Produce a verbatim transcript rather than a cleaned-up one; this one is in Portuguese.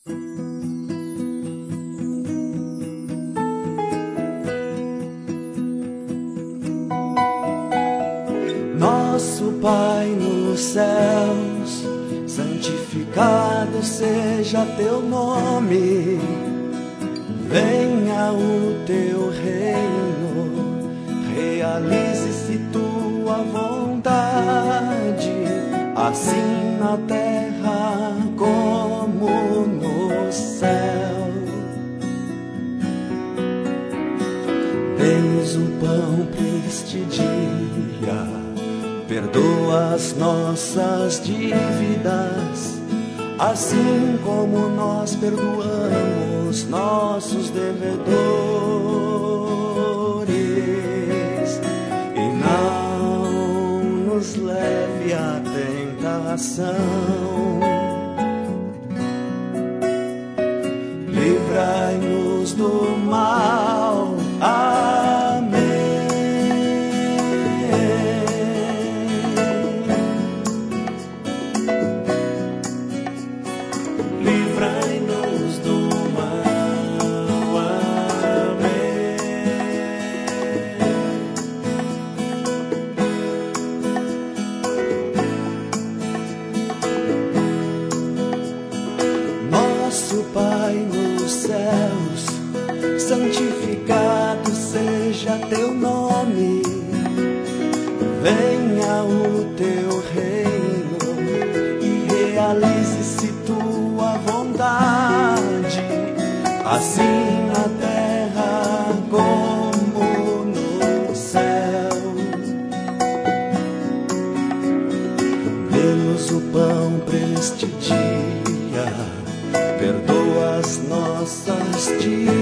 Nosso Pai nos céus, santificado seja teu nome. Venha o teu reino, realize-se tua vontade, assim na terra como no céu. Dê-nos o pão para este dia, perdoa as nossas dívidas, assim como nós perdoamos nossos devedores, e não nos leve à tentação, livrai-nos do mal. Amém. Livrai-nos do mal. Amém. Nosso Pai nos céus, santificado seja teu nome. Venha o teu reino e realize-se tua vontade, assim na terra como no céu. Dê-nos o pão para este dia, perdoa as nossas dívidas,